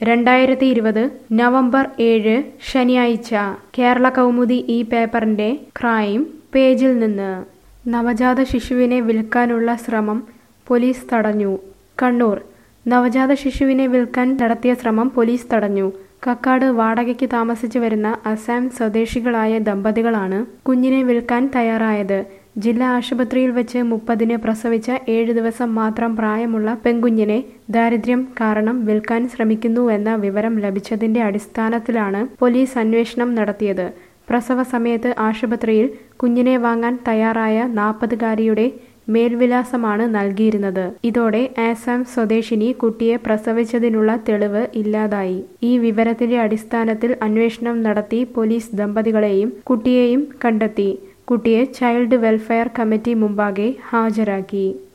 2020 November 7 ശനിയാഴ്ച കേരള കൗമുദി ഈ പേപ്പറിന്റെ ക്രൈം പേജിൽ നിന്ന് നവജാത ശിശുവിനെ വിൽക്കാനുള്ള ശ്രമം പോലീസ് തടഞ്ഞു. കണ്ണൂർ നവജാത ശിശുവിനെ വിൽക്കാൻ നടത്തിയ ശ്രമം പോലീസ് തടഞ്ഞു. കക്കാട് വാടകയ്ക്ക് താമസിച്ചു വരുന്ന അസം സ്വദേശികളായ ദമ്പതികളാണ് കുഞ്ഞിനെ വിൽക്കാൻ തയ്യാറായത്. ജില്ലാ ആശുപത്രിയിൽ വെച്ച് 30-ന് പ്രസവിച്ച 7 ദിവസം മാത്രം പ്രായമുള്ള പെൺകുഞ്ഞിനെ ദാരിദ്ര്യം കാരണം വിൽക്കാൻ ശ്രമിക്കുന്നുവെന്ന വിവരം ലഭിച്ചതിന്റെ അടിസ്ഥാനത്തിലാണ് പോലീസ് അന്വേഷണം നടത്തിയത്. പ്രസവ സമയത്ത് ആശുപത്രിയിൽ കുഞ്ഞിനെ വാങ്ങാൻ തയ്യാറായ 40-കാരിയുടെ മേൽവിലാസമാണ് നൽകിയിരുന്നത്. ഇതോടെ ആസാം സ്വദേശിനി കുട്ടിയെ പ്രസവിച്ചതിനുള്ള തെളിവ് ഇല്ലാതായി. ഈ വിവരത്തിന്റെ അടിസ്ഥാനത്തിൽ അന്വേഷണം നടത്തി പോലീസ് ദമ്പതികളെയും കുട്ടിയെയും കണ്ടെത്തി. കുട്ടിയെ ചൈൽഡ് വെൽഫെയർ കമ്മിറ്റി മുമ്പാകെ ഹാജരാക്കി.